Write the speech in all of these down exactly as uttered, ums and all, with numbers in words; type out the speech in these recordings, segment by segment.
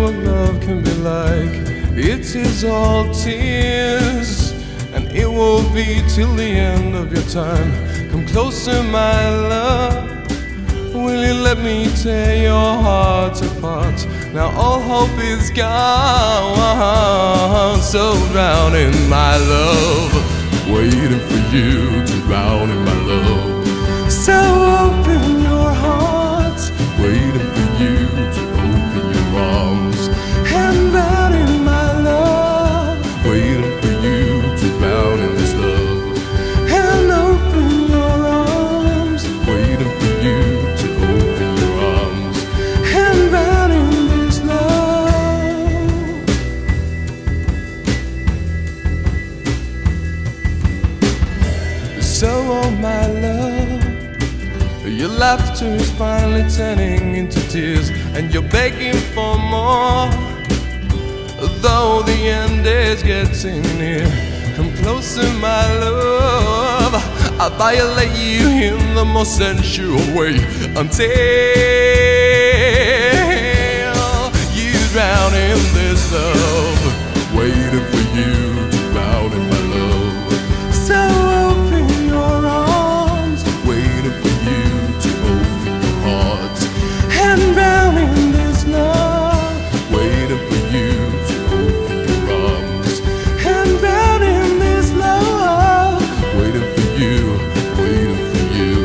what love can be like. It is all tears, and it will be till the end of your time. Come closer, my love. Will you let me tear your heart apart? Now all hope is gone. So drown in my love, waiting for you to drown in my love. So open your heart, waiting for you to open your arms. And drown in my love, waiting for you to drown in this love. And open your arms, waiting for you to open your arms. And drown in this love. So oh my love, your laughter is finally turning into tears, and you're begging for more. Though the end is getting near, come closer, my love. I'll violate you in the most sensual way until you drown in this love, waiting for you to drown in my love. So open your arms, waiting for you to open your heart. And drown in this love, waiting for you to open your arms. And drown in this love, waiting for you, waiting for you.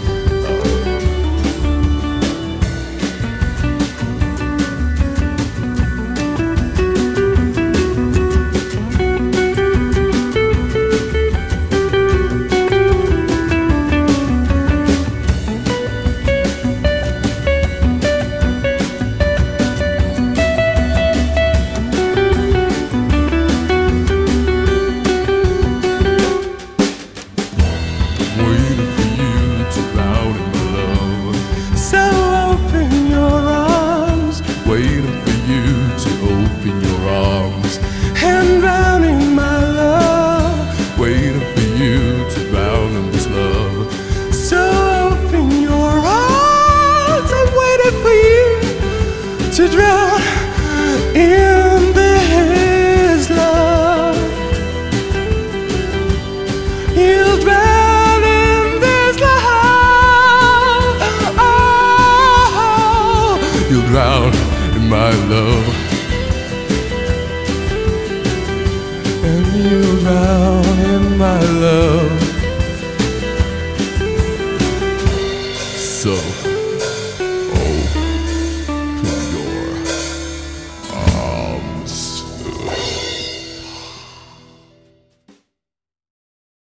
Waiting for you to drown in my love. So open your arms, waiting for you to open your arms. And drown in my love, waiting for you to drown in this love. So open your arms, I'm waiting for you to drown in this love. You'll drown in this love. Oh, you'll drown in my love. And you'll drown in my love. So